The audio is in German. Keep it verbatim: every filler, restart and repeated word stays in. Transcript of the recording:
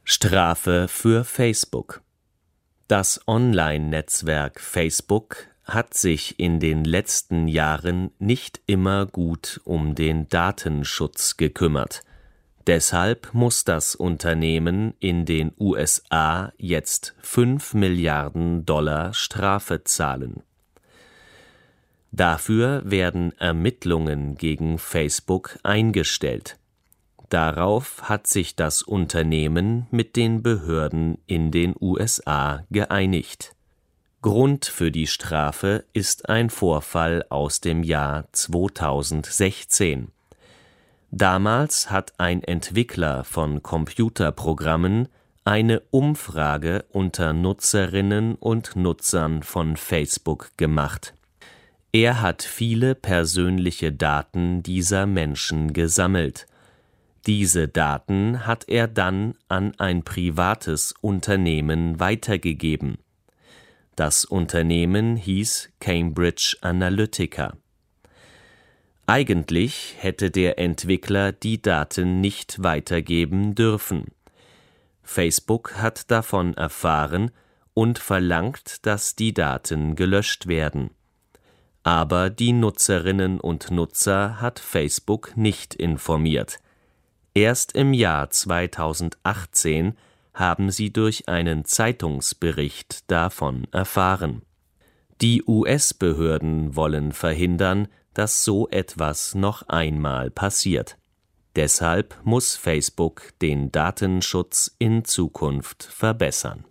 Strafe für Facebook. Das Online-Netzwerk Facebook hat sich in den letzten Jahren nicht immer gut um den Datenschutz gekümmert. Deshalb muss das Unternehmen in den U S A jetzt fünf Milliarden Dollar Strafe zahlen. Dafür werden Ermittlungen gegen Facebook eingestellt. Darauf hat sich das Unternehmen mit den Behörden in den U S A geeinigt. Grund für die Strafe ist ein Vorfall aus dem Jahr zweitausendsechzehn. Damals hat ein Entwickler von Computerprogrammen eine Umfrage unter Nutzerinnen und Nutzern von Facebook gemacht. Er hat viele persönliche Daten dieser Menschen gesammelt. Diese Daten hat er dann an ein privates Unternehmen weitergegeben. Das Unternehmen hieß Cambridge Analytica. Eigentlich hätte der Entwickler die Daten nicht weitergeben dürfen. Facebook hat davon erfahren und verlangt, dass die Daten gelöscht werden. Aber die Nutzerinnen und Nutzer hat Facebook nicht informiert. Erst im Jahr zweitausendachtzehn haben sie durch einen Zeitungsbericht davon erfahren. Die U S-Behörden wollen verhindern, dass so etwas noch einmal passiert. Deshalb muss Facebook den Datenschutz in Zukunft verbessern.